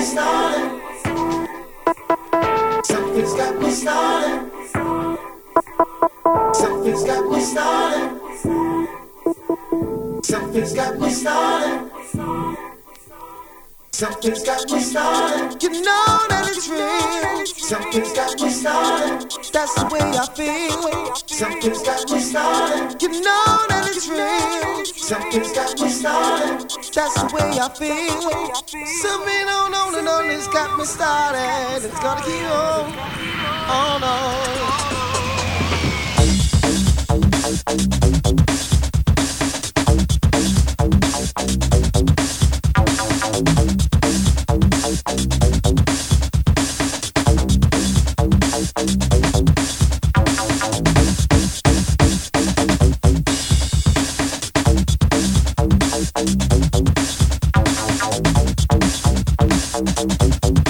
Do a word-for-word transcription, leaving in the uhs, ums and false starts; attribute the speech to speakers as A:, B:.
A: started. Something's got me started. Something's got me started. Something's got me started. Something's got me started. You know that it's real. Something's got me started. That's the way I feel. Something's got me started. You know that it's real. Something's got me started. That's the way I feel. Something on on and on has got me started. It's gonna keep on, on, on.
B: Thank you.